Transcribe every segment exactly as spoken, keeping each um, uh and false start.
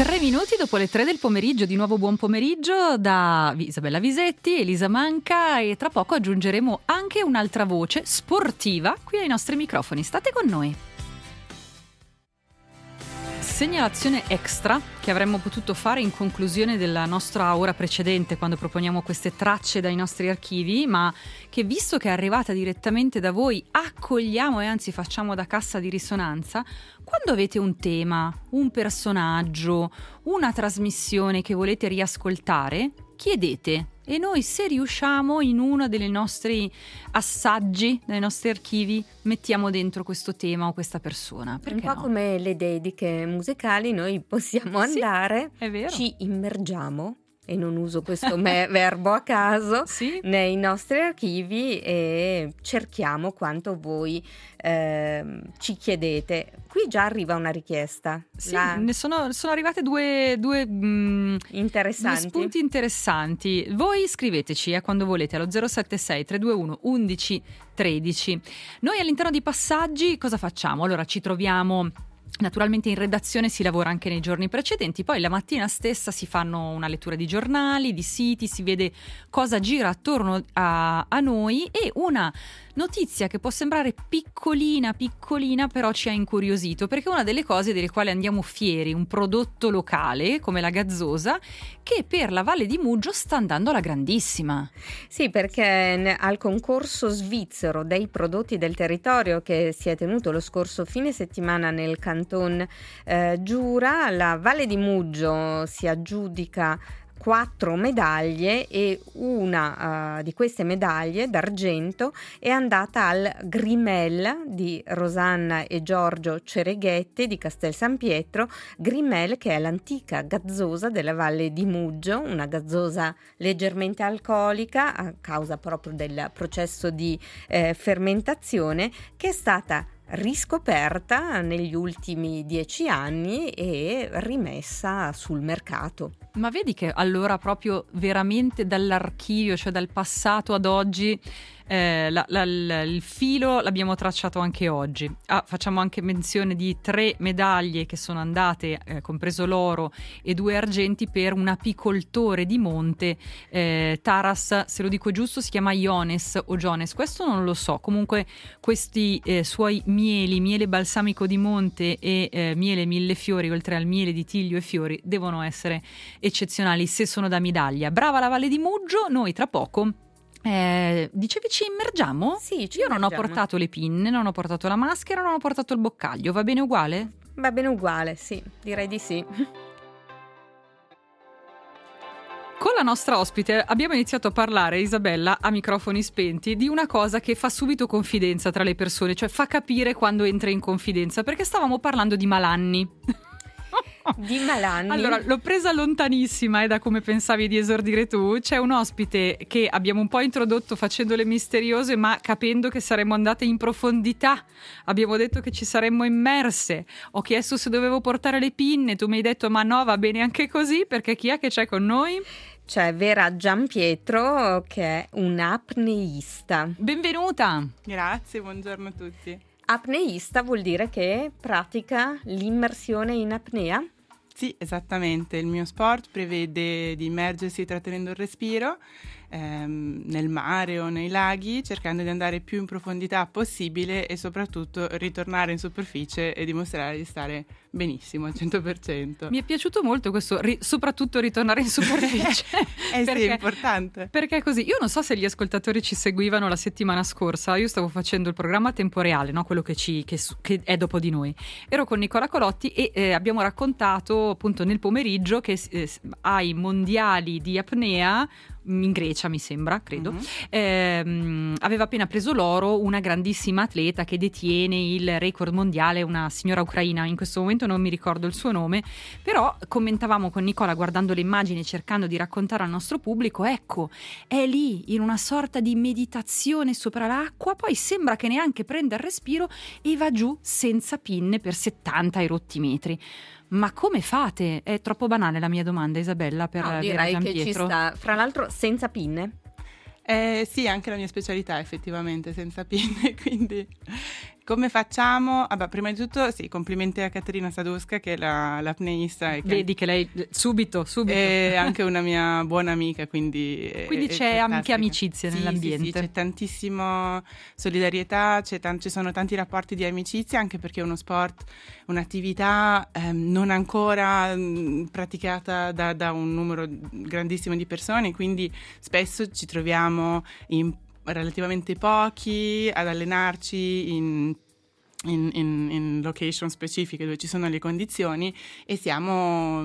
Tre minuti dopo le tre del pomeriggio, di nuovo buon pomeriggio da Isabella Visetti, Elisa Manca, e tra poco aggiungeremo anche un'altra voce sportiva qui ai nostri microfoni. State con noi. Segnalazione extra che avremmo potuto fare in conclusione della nostra ora precedente, quando proponiamo queste tracce dai nostri archivi, ma che, visto che è arrivata direttamente da voi, accogliamo e anzi facciamo da cassa di risonanza. Quando avete un tema, un personaggio, una trasmissione che volete riascoltare, chiedete, e noi, se riusciamo, in uno dei nostri assaggi, dai nostri archivi, mettiamo dentro questo tema o questa persona. Perché un po' no? come le dediche musicali, noi possiamo Sì, andare, è vero. ci immergiamo, e non uso questo me- verbo a caso, Sì. nei nostri archivi e cerchiamo quanto voi eh, ci chiedete. Qui già arriva una richiesta. Sì, La... ne sono, sono arrivate due, due, mh, interessanti. due spunti interessanti. Voi scriveteci eh, quando volete allo zero sette sei tre due uno undici tredici. Noi all'interno di Passaggi cosa facciamo? Allora, ci troviamo... Naturalmente in redazione, si lavora anche nei giorni precedenti, poi la mattina stessa si fanno una lettura di giornali, di siti, si vede cosa gira attorno a, a noi, e una notizia che può sembrare piccolina, piccolina, però ci ha incuriosito, perché è una delle cose delle quali andiamo fieri, un prodotto locale come la gazzosa, che per la Valle di Muggio sta andando alla grandissima. Sì, perché al concorso svizzero dei prodotti del territorio, che si è tenuto lo scorso fine settimana nel Canton eh, Giura, la Valle di Muggio si aggiudica quattro medaglie, e una uh, di queste medaglie d'argento è andata al Grimel di Rosanna e Giorgio Cereghetti di Castel San Pietro. Grimel, che è l'antica gazzosa della Valle di Muggio, una gazzosa leggermente alcolica a causa proprio del processo di eh, fermentazione, che è stata riscoperta negli ultimi dieci anni e rimessa sul mercato. Ma vedi che allora proprio veramente dall'archivio, cioè dal passato ad oggi, eh, la, la, la, il filo l'abbiamo tracciato anche oggi. Ah, facciamo anche menzione di tre medaglie che sono andate, eh, compreso l'oro, e due argenti per un apicoltore di monte, eh, Taras, se lo dico giusto si chiama Iones o Jones, questo non lo so. Comunque questi eh, suoi mieli, miele balsamico di monte e eh, miele millefiori, oltre al miele di tiglio e fiori, devono essere eccezionali se sono da medaglia. Brava la Valle di Muggio. Noi tra poco eh, dicevi ci immergiamo? Sì, ci Io non ho immergiamo. portato le pinne, non ho portato la maschera, non ho portato il boccaglio. Va bene uguale? Va bene uguale, sì, direi di sì. Con la nostra ospite abbiamo iniziato a parlare, Isabella, a microfoni spenti, di una cosa che fa subito confidenza tra le persone, cioè fa capire quando entra in confidenza, perché stavamo parlando di malanni. Di malanni. Allora, l'ho presa lontanissima, e eh, da come pensavi di esordire tu. C'è un ospite che abbiamo un po' introdotto facendole misteriose, ma capendo che saremmo andate in profondità. Abbiamo detto che ci saremmo immerse. Ho chiesto se dovevo portare le pinne, tu mi hai detto ma no, va bene anche così, perché chi è che c'è con noi? C'è Vera Giampietro, che è un'apneista. Benvenuta! Grazie, buongiorno a tutti. Apneista vuol dire che pratica l'immersione in apnea? Sì, esattamente. Il mio sport prevede di immergersi trattenendo il respiro ehm, nel mare o nei laghi, cercando di andare più in profondità possibile e soprattutto ritornare in superficie e dimostrare di stare benissimo al cento per cento. Mi è piaciuto molto questo, ri- soprattutto ritornare in superficie. Eh perché, sì, è importante. Perché è così. Io non so se gli ascoltatori ci seguivano la settimana scorsa, io stavo facendo il programma Tempo Reale, no? Quello che, ci, che, che è dopo di noi. Ero con Nicola Colotti e eh, abbiamo raccontato appunto nel pomeriggio che eh, ai mondiali di apnea in Grecia, mi sembra, credo, mm-hmm. ehm, aveva appena preso l'oro una grandissima atleta che detiene il record mondiale, una signora ucraina, in questo momento non mi ricordo il suo nome, però commentavamo con Nicola guardando le immagini, cercando di raccontare al nostro pubblico, ecco, è lì in una sorta di meditazione sopra l'acqua, poi sembra che neanche prenda il respiro e va giù senza pinne per settanta erotti metri. Ma come fate? È troppo banale la mia domanda, Isabella, per no, Vera direi Giampietro. Che ci sta, fra l'altro senza pinne? Eh, sì, anche la mia specialità effettivamente, senza pinne, quindi Come facciamo? Ah, beh, prima di tutto sì, complimenti a Caterina Sadusca che è la, l'apneista. E che Vedi che lei subito, subito. È anche una mia buona amica, quindi... Quindi è, c'è è anche amicizia sì, nell'ambiente. Sì, sì, c'è tantissimo solidarietà, c'è tan- ci sono tanti rapporti di amicizia, anche perché è uno sport, un'attività ehm, non ancora mh, praticata da, da un numero grandissimo di persone, quindi spesso ci troviamo in relativamente pochi ad allenarci in, in, in, in location specifiche dove ci sono le condizioni, e siamo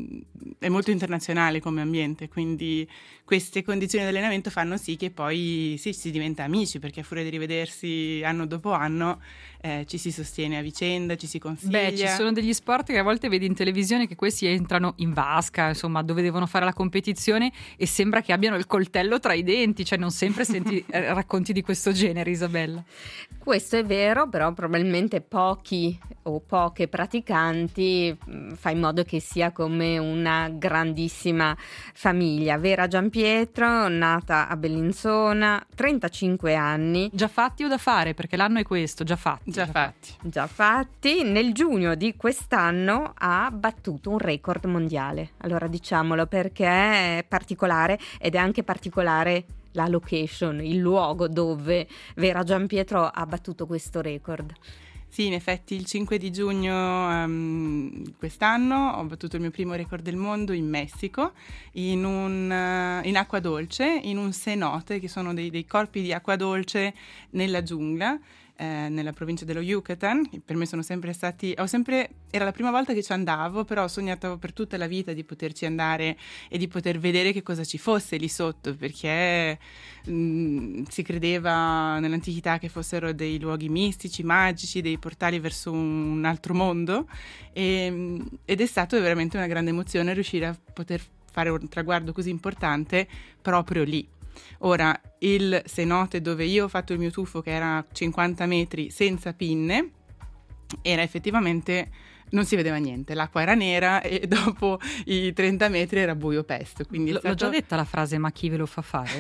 è molto internazionale come ambiente, quindi queste condizioni di allenamento fanno sì che poi sì, si diventa amici, perché a furia di rivedersi anno dopo anno eh, ci si sostiene a vicenda, ci si consiglia. Beh, ci sono degli sport che a volte vedi in televisione che questi entrano in vasca, insomma, dove devono fare la competizione e sembra che abbiano il coltello tra i denti, cioè non sempre senti racconti di questo genere, Isabella. Questo è vero, però probabilmente pochi o poche praticanti mh, fa in modo che sia come una grandissima famiglia. Vera Giampietro, nata a Bellinzona, trentacinque anni. Già fatti o da fare? Perché l'anno è questo, già fatti. Già, già fatti. Già fatti. Nel giugno di quest'anno ha battuto un record mondiale. Allora diciamolo, perché è particolare, ed è anche particolare la location, il luogo dove Vera Giampietro ha battuto questo record. Sì, in effetti il cinque di giugno um, quest'anno ho battuto il mio primo record del mondo in Messico, in, un, uh, in acqua dolce, in un cenote, che sono dei, dei corpi di acqua dolce nella giungla, eh, nella provincia dello Yucatan. Per me sono sempre stati, ho sempre, era la prima volta che ci andavo, però ho sognato per tutta la vita di poterci andare e di poter vedere che cosa ci fosse lì sotto, perché mh, si credeva nell'antichità che fossero dei luoghi mistici, magici, dei portali verso un altro mondo, e, ed è stato veramente una grande emozione riuscire a poter fare un traguardo così importante proprio lì. Ora, il cenote dove io ho fatto il mio tuffo, che era cinquanta metri senza pinne, era effettivamente, non si vedeva niente, l'acqua era nera e dopo i trenta metri era buio pesto. Quindi L- stato... L'ho già detta la frase, ma chi ve lo fa fare?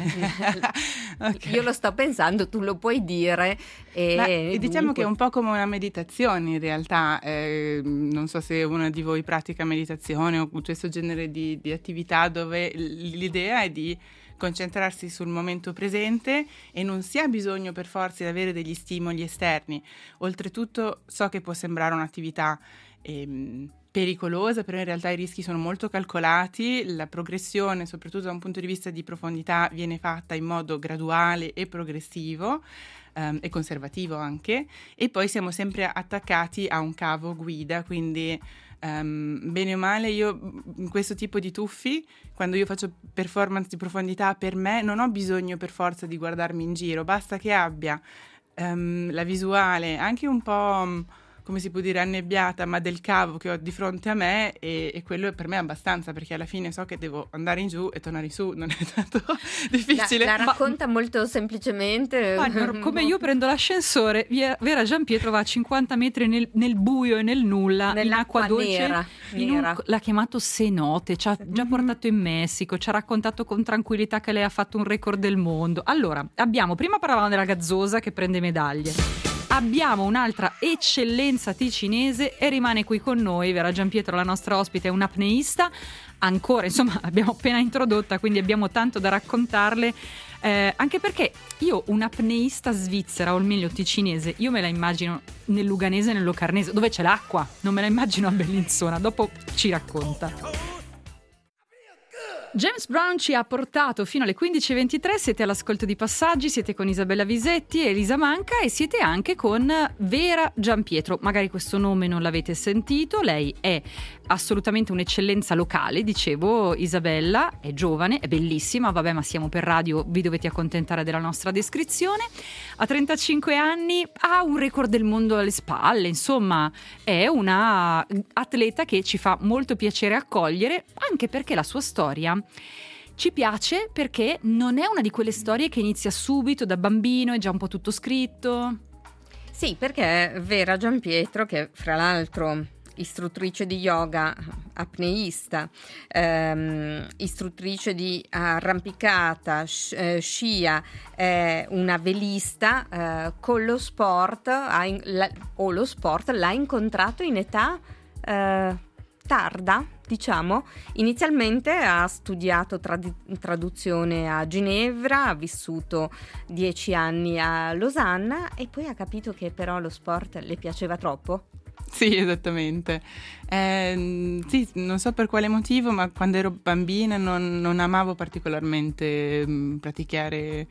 Okay. Io lo sto pensando, tu lo puoi dire. E, Ma, e diciamo dunque... che è un po' come una meditazione in realtà, eh, non so se una di voi pratica meditazione o questo genere di, di attività dove l'idea è di concentrarsi sul momento presente e non si ha bisogno per forza di avere degli stimoli esterni. Oltretutto so che può sembrare un'attività ehm, pericolosa, però in realtà i rischi sono molto calcolati, la progressione, soprattutto da un punto di vista di profondità, viene fatta in modo graduale e progressivo um, e conservativo anche, e poi siamo sempre attaccati a un cavo guida, quindi Um, bene o male io in questo tipo di tuffi, quando io faccio performance di profondità, per me non ho bisogno per forza di guardarmi in giro, basta che abbia um, la visuale anche un po' um, come si può dire annebbiata, ma del cavo che ho di fronte a me, e, e quello per me è abbastanza, perché alla fine so che devo andare in giù e tornare in su, non è tanto difficile. La, la racconta ma, molto semplicemente. Ma, come io prendo l'ascensore, Vera Giampietro va a cinquanta metri nel, nel buio e nel nulla, in acqua dolce, nera, in nera. Un, l'ha chiamato cenote, ci ha già portato in Messico, ci ha raccontato con tranquillità che lei ha fatto un record del mondo. Allora, abbiamo, prima parlavamo della gazzosa che prende medaglie. Abbiamo un'altra eccellenza ticinese e rimane qui con noi Vera Giampietro, la nostra ospite, è un'apneista ancora, insomma l'abbiamo appena introdotta, quindi abbiamo tanto da raccontarle, eh, anche perché io un'apneista svizzera, o meglio ticinese, io me la immagino nel Luganese e nel Locarnese, dove c'è l'acqua, non me la immagino a Bellinzona, dopo ci racconta. James Brown ci ha portato fino alle quindici e ventitré, siete all'ascolto di Passaggi, siete con Isabella Visetti e Elisa Manca e siete anche con Vera Giampietro. Magari questo nome non l'avete sentito, lei è assolutamente un'eccellenza locale, dicevo Isabella, è giovane, è bellissima, vabbè ma siamo per radio, vi dovete accontentare della nostra descrizione, ha trentacinque anni, ha un record del mondo alle spalle, insomma è una atleta che ci fa molto piacere accogliere, anche perché la sua storia ci piace, perché non è una di quelle storie che inizia subito da bambino, è già un po' tutto scritto. Sì, perché Vera Giampietro, che fra l'altro istruttrice di yoga, apneista, ehm, istruttrice di arrampicata, sh- eh, scia, eh, una velista, eh, con lo sport ha in- la- o lo sport l'ha incontrato in età eh, tarda, diciamo. Inizialmente ha studiato trad- traduzione a Ginevra, ha vissuto dieci anni a Losanna e poi ha capito che però lo sport le piaceva troppo. Sì, esattamente. Eh, sì, non so per quale motivo, ma quando ero bambina non, non amavo particolarmente mh, praticare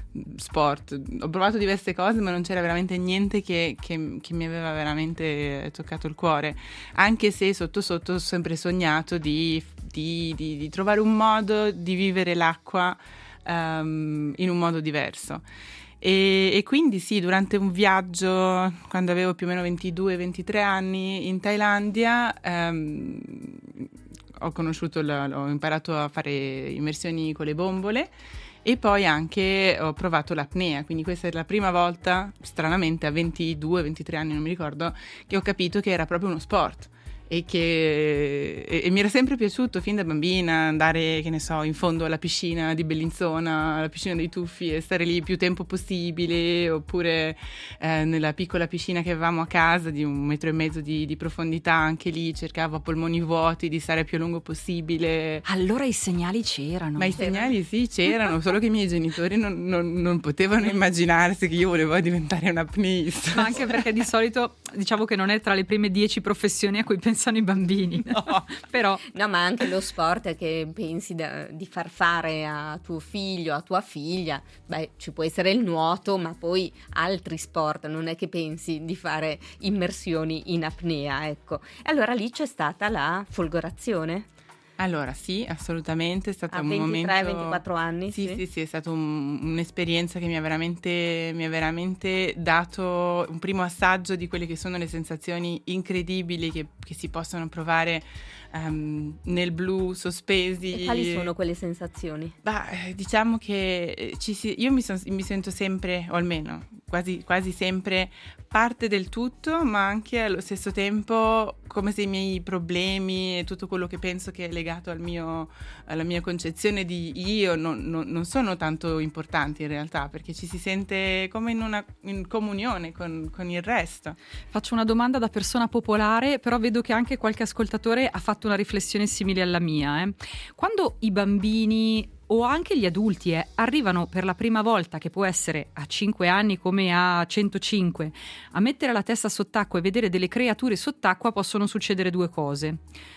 sport. Ho provato diverse cose, ma non c'era veramente niente che, che, che mi aveva veramente toccato il cuore, anche se sotto sotto ho sempre sognato di, di, di, di trovare un modo di vivere l'acqua um, in un modo diverso. E, e quindi sì, durante un viaggio, quando avevo più o meno ventidue ventitré anni in Thailandia, um, ho conosciuto, la, ho imparato a fare immersioni con le bombole. E poi anche ho provato l'apnea, quindi questa è la prima volta, stranamente a ventidue ventitré anni, non mi ricordo, che ho capito che era proprio uno sport e che e, e mi era sempre piaciuto fin da bambina andare, che ne so, in fondo alla piscina di Bellinzona, alla piscina dei Tuffi e stare lì più tempo possibile, oppure eh, nella piccola piscina che avevamo a casa di un metro e mezzo di, di profondità, anche lì cercavo a polmoni vuoti di stare più a lungo possibile. Allora i segnali c'erano. Ma i segnali sì c'erano, solo che i miei genitori non, non, non potevano immaginarsi che io volevo diventare un apneista. Ma anche perché di solito diciamo che non è tra le prime dieci professioni a cui pensano i bambini, no. Però no, ma anche lo sport che pensi da, di far fare a tuo figlio, a tua figlia, beh, ci può essere il nuoto, ma poi altri sport, non è che pensi di fare immersioni in apnea, ecco. E allora lì c'è stata la folgorazione. Allora sì, assolutamente, è stato a un ventitré momento... ventiquattro anni? Sì, sì, sì, sì, è stata un, un'esperienza che mi ha veramente, mi ha veramente dato un primo assaggio di quelle che sono le sensazioni incredibili che, che si possono provare um, nel blu, sospesi. E quali sono quelle sensazioni? Bah, diciamo che ci si, io mi, son, mi sento sempre, o almeno quasi, quasi sempre, parte del tutto, ma anche allo stesso tempo come se i miei problemi e tutto quello che penso che è legato al mio, alla mia concezione di io non, non, non sono tanto importanti in realtà, perché ci si sente come in una in comunione con, con il resto. Faccio una domanda da persona popolare, però vedo che anche qualche ascoltatore ha fatto una riflessione simile alla mia. Eh. Quando i bambini o anche gli adulti eh, arrivano per la prima volta, che può essere a cinque anni come a centocinque, a mettere la testa sott'acqua e vedere delle creature sott'acqua, possono succedere due cose.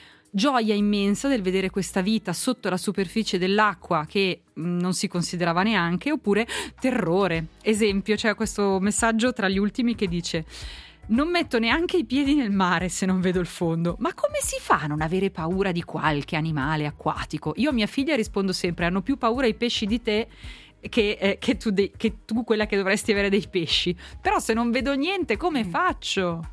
Gioia immensa del vedere questa vita sotto la superficie dell'acqua che mh, non si considerava neanche, oppure terrore. Esempio, c'è questo messaggio tra gli ultimi che dice: non metto neanche i piedi nel mare se non vedo il fondo. Ma come si fa a non avere paura di qualche animale acquatico? Io a mia figlia rispondo sempre: hanno più paura i pesci di te che, eh, che, tu de- che tu quella che dovresti avere dei pesci. Però se non vedo niente, come faccio?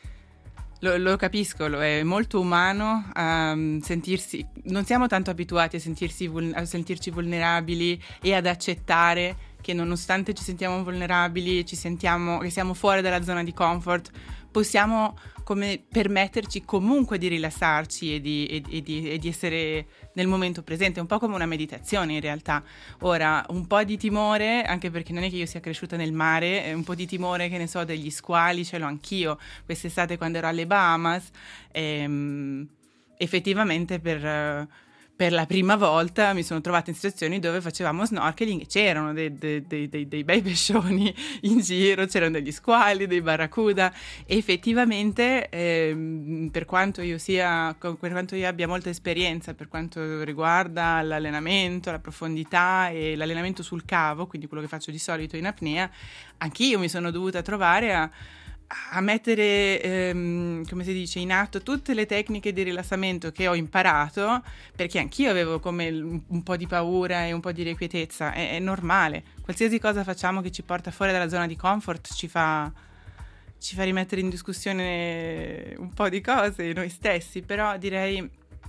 Lo, lo capisco, lo è molto umano um, sentirsi, non siamo tanto abituati a, sentirsi vul- a sentirci vulnerabili e ad accettare che nonostante ci sentiamo vulnerabili, ci sentiamo che siamo fuori dalla zona di comfort, possiamo come permetterci comunque di rilassarci e di, e, e di, e di essere nel momento presente, un po' come una meditazione in realtà. Ora, un po' di timore, anche perché non è che io sia cresciuta nel mare, un po' di timore, che ne so, degli squali ce l'ho anch'io. Quest'estate quando ero alle Bahamas, ehm, effettivamente per... Per la prima volta mi sono trovata in situazioni dove facevamo snorkeling e c'erano dei, dei, dei, dei, dei bei pescioni in giro, c'erano degli squali, dei barracuda e effettivamente eh, per quanto io sia, per quanto io abbia molta esperienza per quanto riguarda l'allenamento, la profondità e l'allenamento sul cavo, quindi quello che faccio di solito in apnea, anch'io mi sono dovuta trovare a a mettere, ehm, come si dice, in atto tutte le tecniche di rilassamento che ho imparato, perché anch'io avevo come un po' di paura e un po' di irrequietezza. È, è normale, qualsiasi cosa facciamo che ci porta fuori dalla zona di comfort ci fa, ci fa rimettere in discussione un po' di cose noi stessi, però direi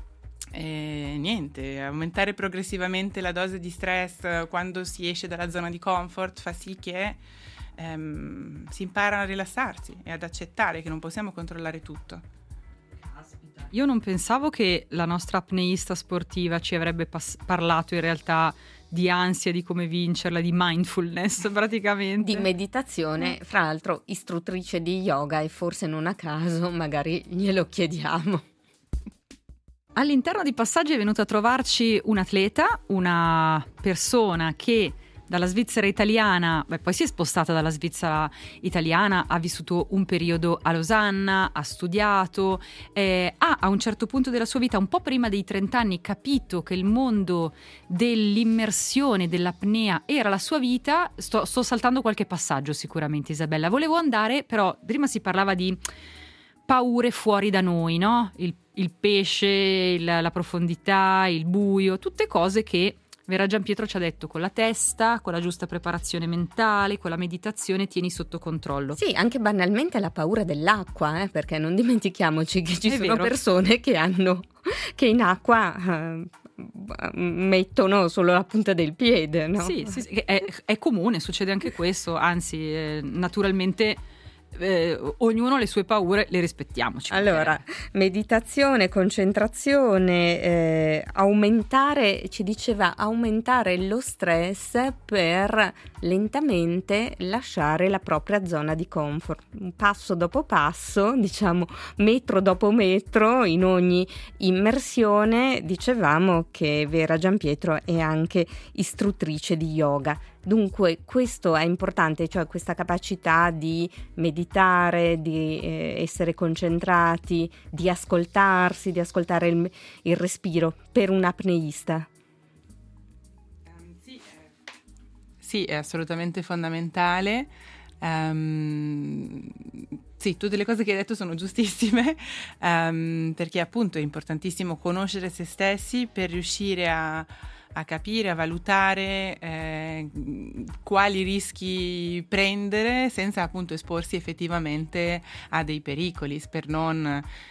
eh, niente, aumentare progressivamente la dose di stress quando si esce dalla zona di comfort fa sì che Um, si impara a rilassarsi e ad accettare che non possiamo controllare tutto. Io non pensavo che la nostra apneista sportiva ci avrebbe pas- parlato in realtà di ansia, di come vincerla, di mindfulness praticamente. Di meditazione, fra l'altro istruttrice di yoga, e forse non a caso magari glielo chiediamo. All'interno di Passaggi è venuta a trovarci un atleta, una persona che dalla Svizzera italiana, beh, poi si è spostata dalla Svizzera italiana, ha vissuto un periodo a Losanna, ha studiato, eh, ha a un certo punto della sua vita, un po' prima dei trenta anni, capito che il mondo dell'immersione, dell'apnea era la sua vita. Sto, sto saltando qualche passaggio sicuramente, Isabella. Volevo andare, però prima si parlava di paure fuori da noi, no? Il, il pesce, il, la profondità, il buio, tutte cose che Vera Giampietro ci ha detto: con la testa, con la giusta preparazione mentale, con la meditazione tieni sotto controllo. Sì, anche banalmente la paura dell'acqua, eh, perché non dimentichiamoci che ci È sono vero. persone che hanno che in acqua eh, mettono solo la punta del piede, no? Sì, sì, sì, è, è comune, succede anche questo, anzi eh, naturalmente eh, ognuno ha le sue paure, le rispettiamoci. Allora, meditazione, concentrazione, eh, aumentare, ci diceva aumentare lo stress per lentamente lasciare la propria zona di comfort, passo dopo passo, diciamo metro dopo metro, in ogni immersione. Dicevamo che Vera Giampietro è anche istruttrice di yoga. Dunque questo è importante, cioè questa capacità di meditare, di eh, essere concentrati, di ascoltarsi, di ascoltare il, il respiro per un apneista. Um, sì, è... sì, è assolutamente fondamentale. Um, sì, tutte le cose che hai detto sono giustissime, um, perché appunto è importantissimo conoscere se stessi per riuscire a a capire, a valutare eh, quali rischi prendere senza appunto esporsi effettivamente a dei pericoli, per non,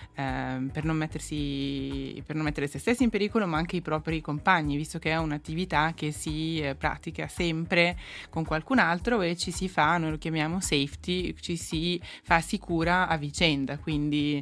eh, per non mettersi, per non mettere se stessi in pericolo, ma anche i propri compagni, visto che è un'attività che si eh, pratica sempre con qualcun altro e ci si fa, noi lo chiamiamo safety, ci si fa sicura a vicenda, quindi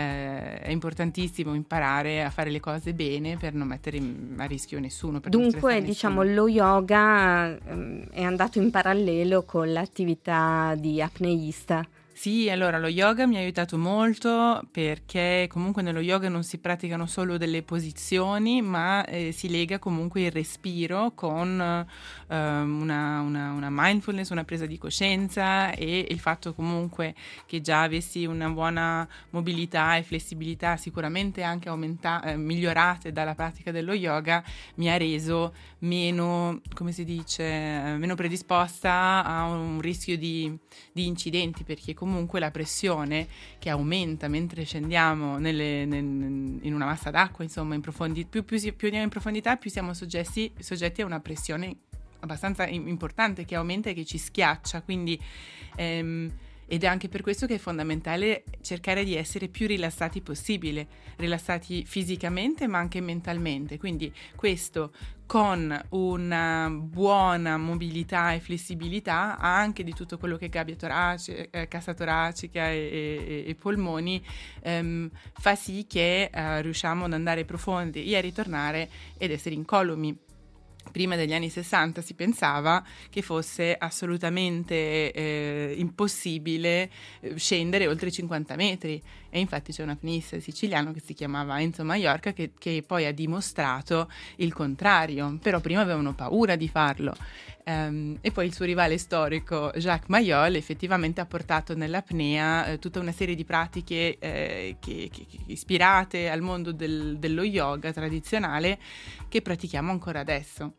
eh, è importantissimo imparare a fare le cose bene per non mettere in, a rischio nessuno. Dunque, diciamo, lo yoga um, è andato in parallelo con l'attività di apneista. Sì, allora lo yoga mi ha aiutato molto perché comunque nello yoga non si praticano solo delle posizioni, ma eh, si lega comunque il respiro con eh, una, una, una mindfulness, una presa di coscienza, e il fatto comunque che già avessi una buona mobilità e flessibilità sicuramente anche aumenta- eh, migliorate dalla pratica dello yoga mi ha reso meno, come si dice, eh, meno predisposta a un rischio di, di incidenti, perché comunque comunque la pressione che aumenta mentre scendiamo nelle, nel, in una massa d'acqua, insomma, in profondi, più, più, più andiamo in profondità, più siamo soggetti, soggetti a una pressione abbastanza importante che aumenta e che ci schiaccia, quindi ehm, ed è anche per questo che è fondamentale cercare di essere più rilassati possibile, rilassati fisicamente ma anche mentalmente, quindi questo con una buona mobilità e flessibilità anche di tutto quello che è gabbia toracica, eh, cassa toracica e, e, e polmoni, ehm, fa sì che eh, riusciamo ad andare profondi e a ritornare ed essere incolumi. Prima degli anni sessanta si pensava che fosse assolutamente eh, impossibile scendere oltre i cinquanta metri, e infatti c'è un apneista siciliano che si chiamava Enzo Maiorca che, che poi ha dimostrato il contrario, però prima avevano paura di farlo. Um, e poi il suo rivale storico Jacques Mayol effettivamente ha portato nell'apnea eh, tutta una serie di pratiche eh, che, che, che ispirate al mondo del, dello yoga tradizionale che pratichiamo ancora adesso.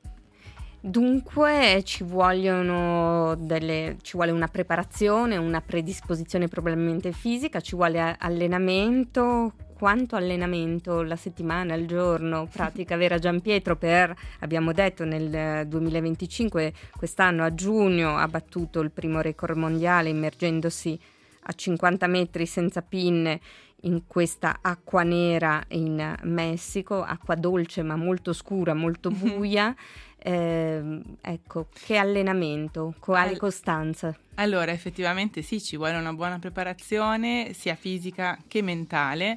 Dunque ci vogliono delle, ci vuole una preparazione, una predisposizione probabilmente fisica, ci vuole allenamento. Quanto allenamento la settimana, al giorno pratica Vera Giampietro per, abbiamo detto, nel duemilaventicinque, quest'anno a giugno ha battuto il primo record mondiale immergendosi a cinquanta metri senza pinne in questa acqua nera in Messico, acqua dolce ma molto scura, molto buia. Eh, ecco, che allenamento, quale costanza? Allora, effettivamente sì, ci vuole una buona preparazione sia fisica che mentale.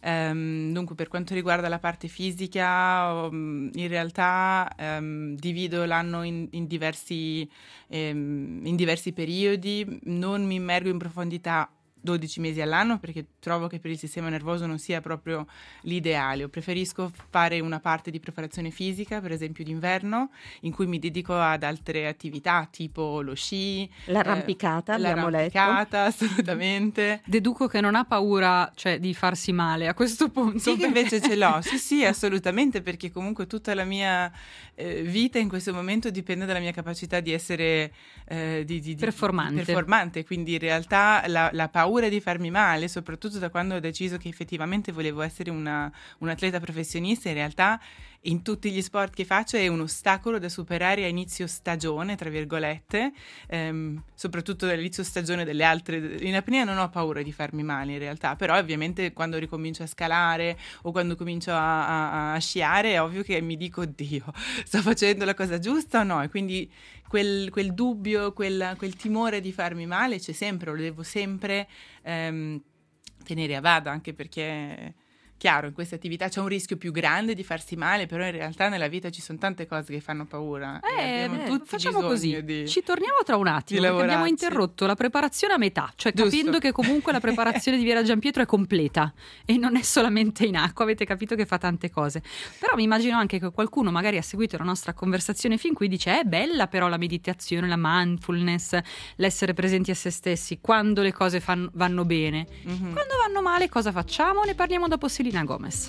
Um, dunque, per quanto riguarda la parte fisica, um, in realtà um, divido l'anno in, in, diversi, um, in diversi periodi, non mi immergo in profondità dodici mesi all'anno perché trovo che per il sistema nervoso non sia proprio l'ideale. Io preferisco fare una parte di preparazione fisica, per esempio d'inverno, in cui mi dedico ad altre attività tipo lo sci, l'arrampicata, eh, abbiamo l'arrampicata, letto. assolutamente. Deduco che non ha paura, cioè, di farsi male a questo punto. Sì, che invece ce l'ho, sì sì, assolutamente, perché comunque tutta la mia eh, vita in questo momento dipende dalla mia capacità di essere eh, di, di, performante. Di performante, quindi in realtà la, la paura di farmi male, soprattutto da quando ho deciso che effettivamente volevo essere una, un atleta professionista, in realtà in tutti gli sport che faccio è un ostacolo da superare a inizio stagione, tra virgolette, ehm, soprattutto all'inizio stagione delle altre. In apnea non ho paura di farmi male in realtà, però ovviamente quando ricomincio a scalare o quando comincio a, a, a sciare è ovvio che mi dico, oddio, sto facendo la cosa giusta o no? E quindi quel, quel dubbio, quel, quel timore di farmi male c'è sempre, lo devo sempre ehm, tenere a bada, anche perché chiaro, in queste attività c'è un rischio più grande di farsi male, però in realtà nella vita ci sono tante cose che fanno paura. Eh, abbiamo eh, tutti facciamo così, di, ci torniamo tra un attimo, perché abbiamo interrotto la preparazione a metà, cioè Giusto. capendo che comunque la preparazione di Viera Giampietro è completa e non è solamente in acqua, avete capito che fa tante cose. Però mi immagino anche che qualcuno magari ha seguito la nostra conversazione fin qui, dice è bella però la meditazione, la mindfulness, l'essere presenti a se stessi, quando le cose fanno, vanno bene. Mm-hmm. Quando vanno male cosa facciamo? Ne parliamo dopo Selena Gomez.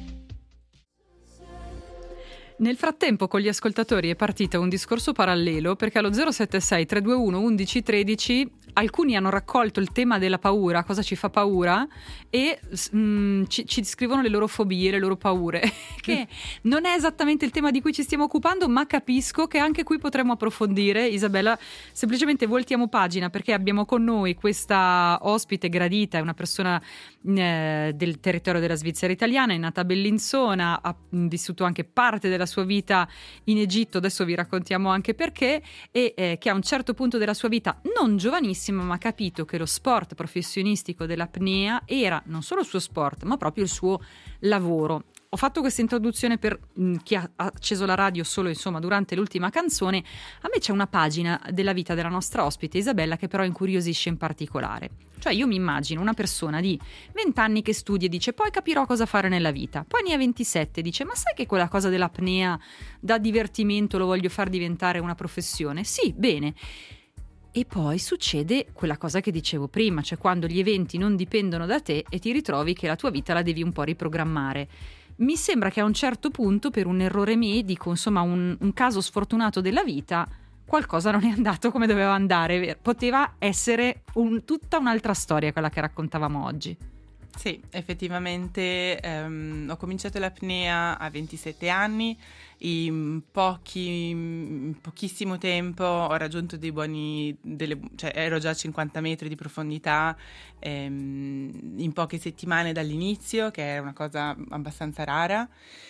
Nel frattempo con gli ascoltatori è partito un discorso parallelo, perché allo zero sette sei tre due uno uno uno uno tre alcuni hanno raccolto il tema della paura, cosa ci fa paura, e mh, ci, ci scrivono le loro fobie, le loro paure, che non è esattamente il tema di cui ci stiamo occupando, ma capisco che anche qui potremmo approfondire. Isabella, semplicemente voltiamo pagina perché abbiamo con noi questa ospite gradita, è una persona eh, del territorio della Svizzera italiana, è nata a Bellinzona, ha vissuto anche parte della sua vita in Egitto, adesso vi raccontiamo anche perché, e eh, che a un certo punto della sua vita, non giovanissima, ma ha capito che lo sport professionistico dell'apnea era non solo il suo sport, ma proprio il suo lavoro. Ho fatto questa introduzione per mh, chi ha acceso la radio solo insomma durante l'ultima canzone. A me c'è una pagina della vita della nostra ospite Isabella che però incuriosisce in particolare. Cioè io mi immagino una persona di venti anni che studia e dice poi capirò cosa fare nella vita, poi ne ha ventisette, dice ma sai che quella cosa dell'apnea da divertimento lo voglio far diventare una professione? Sì, bene. E poi succede quella cosa che dicevo prima, cioè quando gli eventi non dipendono da te e ti ritrovi che la tua vita la devi un po' riprogrammare. Mi sembra che a un certo punto, per un errore medico, insomma un, un caso sfortunato della vita, qualcosa non è andato come doveva andare. Poteva essere un, tutta un'altra storia quella che raccontavamo oggi. Sì, effettivamente ehm, ho cominciato l'apnea a ventisette anni, in, pochi, in pochissimo tempo ho raggiunto dei buoni, delle, cioè ero già a cinquanta metri di profondità ehm, in poche settimane dall'inizio, che è una cosa abbastanza rara,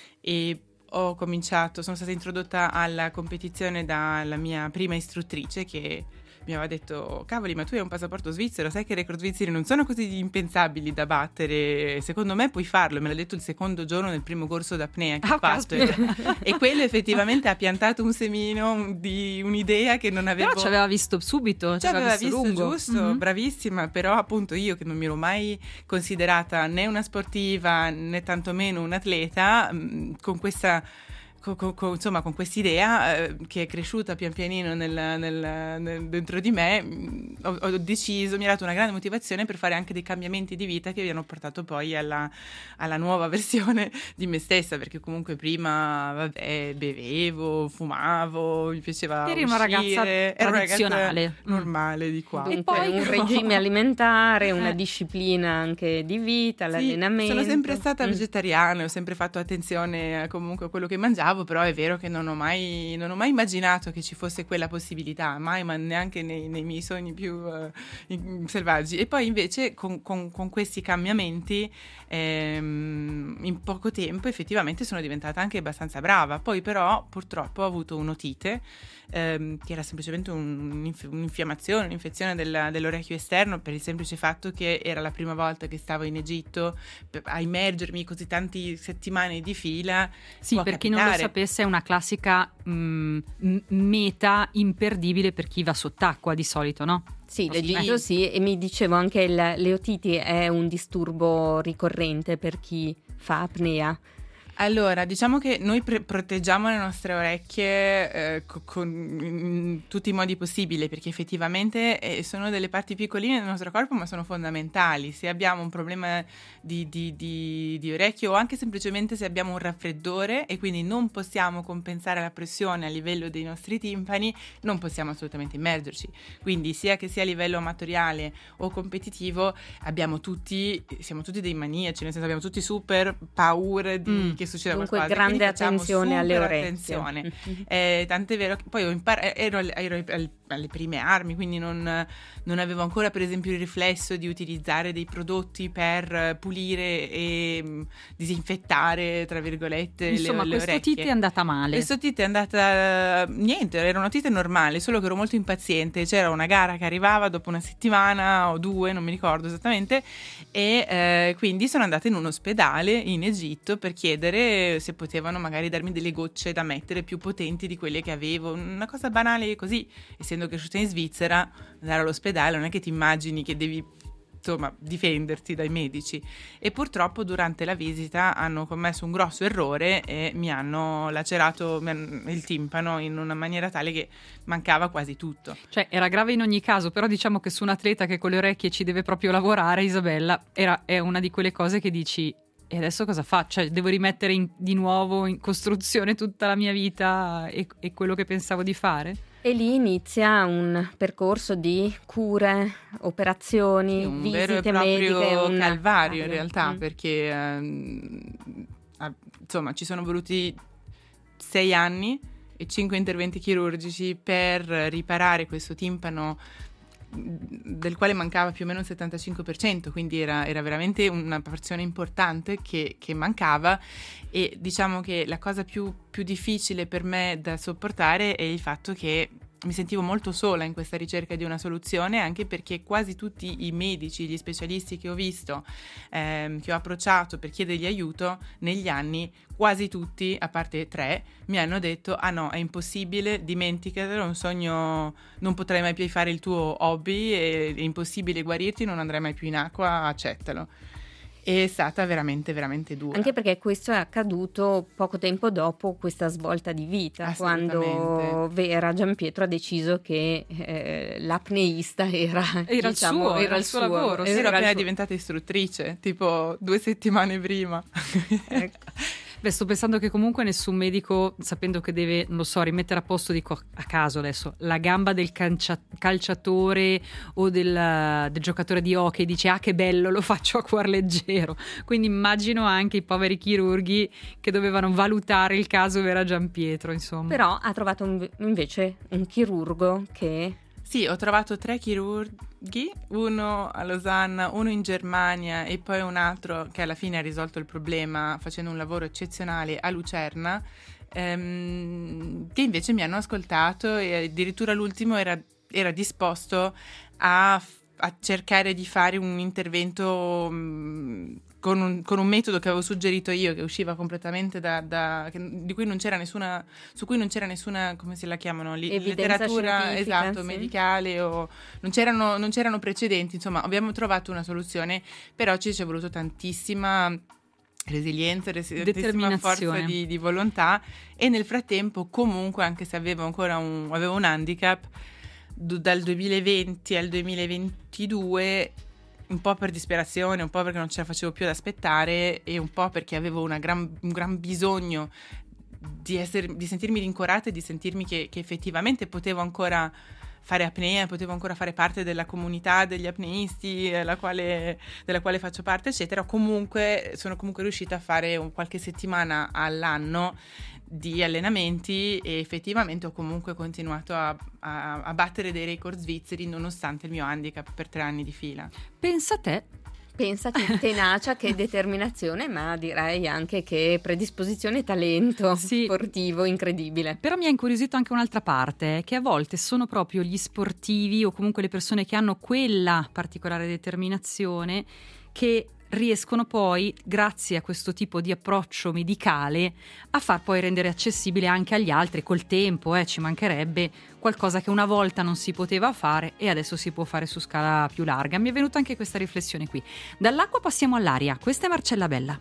e ho cominciato, sono stata introdotta alla competizione dalla mia prima istruttrice che mi aveva detto cavoli ma tu hai un passaporto svizzero, sai che i record svizzeri non sono così impensabili da battere, secondo me puoi farlo, me l'ha detto il secondo giorno del primo corso d'apnea che oh, ho fatto e, e quello effettivamente ha piantato un semino di un'idea che non avevo, però ci aveva visto subito, ci aveva visto, visto lungo. giusto, Mm-hmm. Bravissima, però appunto io che non mi ero mai considerata né una sportiva né tantomeno un atleta, con questa Con, con, insomma con quest'idea eh, che è cresciuta pian pianino nel, nel, nel, dentro di me, mh, ho, ho deciso, mi ha dato una grande motivazione per fare anche dei cambiamenti di vita che mi hanno portato poi alla, alla nuova versione di me stessa, perché comunque prima vabbè bevevo, fumavo, mi piaceva eri uscire, una ragazza ero tradizionale, una ragazza normale di qua. Dunque, e poi un regime alimentare, una eh. disciplina anche di vita, sì, l'allenamento. sono sempre stata mm. vegetariana, ho sempre fatto attenzione a, comunque a quello che mangiavo, aspettavo, però è vero che non ho mai, non ho mai immaginato che ci fosse quella possibilità, mai, ma neanche nei, nei miei sogni più uh, selvaggi. E poi invece con, con, con questi cambiamenti ehm, in poco tempo effettivamente sono diventata anche abbastanza brava. Poi però purtroppo ho avuto un'otite ehm, che era semplicemente un, un'infiammazione, un'infezione della, dell'orecchio esterno, per il semplice fatto che era la prima volta che stavo in Egitto a immergermi così tanti settimane di fila. Sì, per chi non lo sapesse è una classica mh, meta imperdibile per chi va sott'acqua di solito, no? Sì, l'Egitto sì, e mi dicevo anche il, le otiti è un disturbo ricorrente per chi fa apnea. Allora, diciamo che noi pre- proteggiamo le nostre orecchie eh, co- con, in tutti i modi possibili, perché effettivamente eh, sono delle parti piccoline del nostro corpo, ma sono fondamentali. Se abbiamo un problema di, di, di, di orecchio, o anche semplicemente se abbiamo un raffreddore e quindi non possiamo compensare la pressione a livello dei nostri timpani, non possiamo assolutamente immergerci. Quindi sia che sia a livello amatoriale o competitivo, abbiamo tutti, siamo tutti dei maniaci, nel senso abbiamo tutti super paura di mm. che succeda Dunque qualcosa. grande attenzione alle orecchie. Attenzione. eh, tant'è vero che poi ho impar- ero, ero alle prime armi, quindi non, non avevo ancora per esempio il riflesso di utilizzare dei prodotti per pulire e mh, disinfettare tra virgolette insomma le, le orecchie. Quest'otite è andata male. Quest'otite è andata niente, era un'otite normale, solo che ero molto impaziente. C'era una gara che arrivava dopo una settimana o due, non mi ricordo esattamente, e eh, quindi sono andata in un ospedale in Egitto per chiedere se potevano magari darmi delle gocce da mettere più potenti di quelle che avevo, una cosa banale così. Essendo cresciuta in Svizzera, andare all'ospedale non è che ti immagini che devi insomma difenderti dai medici, e purtroppo durante la visita hanno commesso un grosso errore e mi hanno lacerato il timpano in una maniera tale che mancava quasi tutto. Cioè era grave in ogni caso, però diciamo che su un atleta che con le orecchie ci deve proprio lavorare, Isabella, era, è una di quelle cose che dici: e adesso cosa faccio? Cioè, devo rimettere in, di nuovo in costruzione tutta la mia vita e, e quello che pensavo di fare? E lì inizia un percorso di cure, operazioni, un visite vero e proprio mediche, un calvario in realtà, mm. perché ehm, insomma ci sono voluti sei anni e cinque interventi chirurgici per riparare questo timpano del quale mancava più o meno il settantacinque per cento, quindi era, era veramente una porzione importante che, che mancava. E diciamo che la cosa più, più difficile per me da sopportare è il fatto che mi sentivo molto sola in questa ricerca di una soluzione, anche perché quasi tutti i medici, gli specialisti che ho visto, ehm, che ho approcciato per chiedergli aiuto negli anni, quasi tutti, a parte tre, mi hanno detto: ah no, è impossibile, dimenticatelo, è un sogno, non potrai mai più fare il tuo hobby, è, è impossibile guarirti, non andrai mai più in acqua, accettalo. È stata veramente veramente dura. Anche perché questo è accaduto poco tempo dopo questa svolta di vita, quando Vera Giampietro ha deciso che eh, l'apneista era, era, diciamo, il, suo, era, era il suo lavoro. Ero appena suo... diventata istruttrice, tipo due settimane prima. Ecco. Beh, sto pensando che comunque nessun medico, sapendo che deve, non lo so, rimettere a posto, dico a caso adesso, la gamba del cancia- calciatore o del, del giocatore di hockey, dice: ah, che bello, lo faccio a cuor leggero. Quindi immagino anche i poveri chirurghi che dovevano valutare il caso Vera Giampietro, insomma. Però ha trovato un, invece un chirurgo che... Sì, ho trovato tre chirurghi, uno a Losanna, uno in Germania e poi un altro che alla fine ha risolto il problema facendo un lavoro eccezionale a Lucerna, ehm, che invece mi hanno ascoltato e addirittura l'ultimo era, era disposto a, a cercare di fare un intervento mh, Con un, con un metodo che avevo suggerito io, che usciva completamente da, da che, di cui non c'era nessuna, su cui non c'era nessuna, come se la chiamano, li, letteratura, esatto, sì, medicale, o non c'erano, non c'erano precedenti. Insomma, abbiamo trovato una soluzione, però ci è voluto tantissima resilienza, tantissima forza di, di volontà, e nel frattempo comunque, anche se avevo ancora un, avevo un handicap, dal duemilaventi al duemilaventidue, un po' per disperazione, un po' perché non ce la facevo più ad aspettare e un po' perché avevo una gran, un gran bisogno di, essere, di sentirmi rincuorata e di sentirmi che, che effettivamente potevo ancora fare apnea, potevo ancora fare parte della comunità degli apneisti della quale, della quale faccio parte, eccetera. Comunque sono comunque riuscita a fare un, qualche settimana all'anno di allenamenti e effettivamente ho comunque continuato a, a, a battere dei record svizzeri nonostante il mio handicap per tre anni di fila. Pensa a te. Pensa che tenacia, che determinazione, ma direi anche che predisposizione e talento sì, sportivo incredibile. Però mi ha incuriosito anche un'altra parte, che a volte sono proprio gli sportivi o comunque le persone che hanno quella particolare determinazione che riescono poi, grazie a questo tipo di approccio medicale, a far poi rendere accessibile anche agli altri col tempo, eh, ci mancherebbe, qualcosa che una volta non si poteva fare e adesso si può fare su scala più larga. Mi è venuta anche questa riflessione qui. Dall'acqua passiamo all'aria. Questa è Marcella Bella.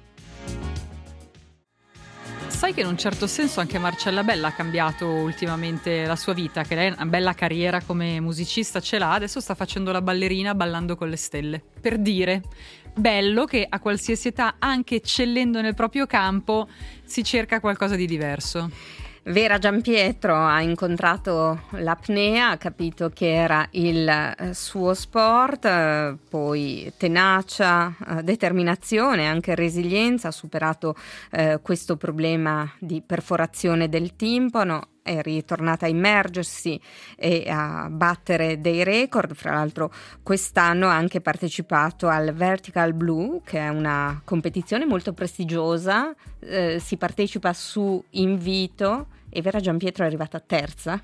Sai che in un certo senso anche Marcella Bella ha cambiato ultimamente la sua vita, che lei una bella carriera come musicista ce l'ha, adesso sta facendo la ballerina ballando con le stelle. Per dire, bello che a qualsiasi età, anche eccellendo nel proprio campo, si cerca qualcosa di diverso. Vera Giampietro ha incontrato l'apnea, ha capito che era il suo sport, poi tenacia, determinazione, anche resilienza, ha superato eh, questo problema di perforazione del timpano, è ritornata a immergersi e a battere dei record. Fra l'altro quest'anno ha anche partecipato al Vertical Blue, che è una competizione molto prestigiosa, eh, si partecipa su invito e Vera Giampietro è arrivata terza.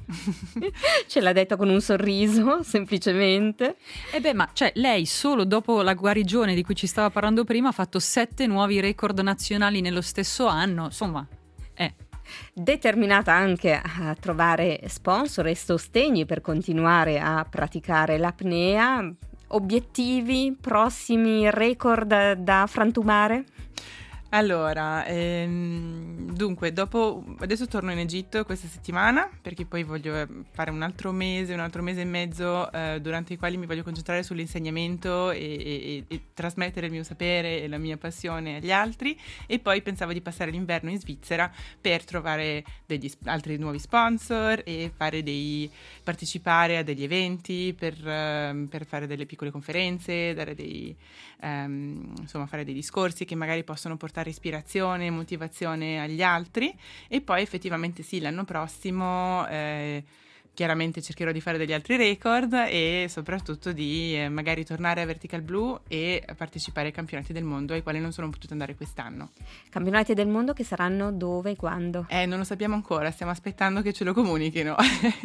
Ce l'ha detto con un sorriso, semplicemente. E beh, ma cioè lei solo dopo la guarigione di cui ci stava parlando prima ha fatto sette nuovi record nazionali nello stesso anno, insomma, eh. Determinata anche a trovare sponsor e sostegni per continuare a praticare l'apnea. Obiettivi, prossimi record da frantumare? Allora, ehm, dunque, dopo adesso torno in Egitto questa settimana perché poi voglio fare un altro mese, un altro mese e mezzo eh, durante i quali mi voglio concentrare sull'insegnamento e, e, e trasmettere il mio sapere e la mia passione agli altri, e poi pensavo di passare l'inverno in Svizzera per trovare degli altri nuovi sponsor e fare dei partecipare a degli eventi per, uh, per fare delle piccole conferenze, dare dei um, insomma fare dei discorsi che magari possono portare ispirazione e motivazione agli altri. E poi effettivamente sì, l'anno prossimo eh, chiaramente cercherò di fare degli altri record e soprattutto di eh, magari tornare a Vertical Blue e partecipare ai campionati del mondo ai quali non sono potuta andare quest'anno. Campionati del mondo che saranno dove e quando? Eh, non lo sappiamo ancora, stiamo aspettando che ce lo comunichino.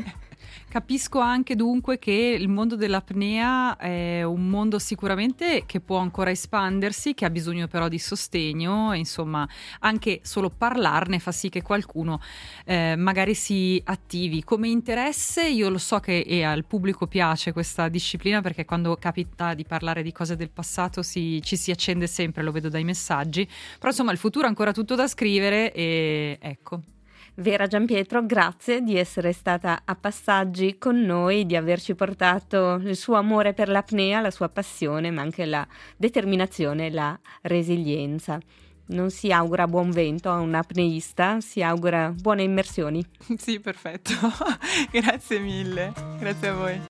Capisco anche dunque che il mondo dell'apnea è un mondo sicuramente che può ancora espandersi, che ha bisogno però di sostegno e insomma anche solo parlarne fa sì che qualcuno eh, magari si attivi. Come interesse io lo so che e al pubblico piace questa disciplina, perché quando capita di parlare di cose del passato si, ci si accende sempre, lo vedo dai messaggi, però insomma il futuro è ancora tutto da scrivere e ecco. Vera Giampietro, grazie di essere stata a Passaggi con noi, di averci portato il suo amore per l'apnea, la sua passione, ma anche la determinazione e la resilienza. Non si augura buon vento a un apneista, si augura buone immersioni. Sì, perfetto. Grazie mille. Grazie a voi.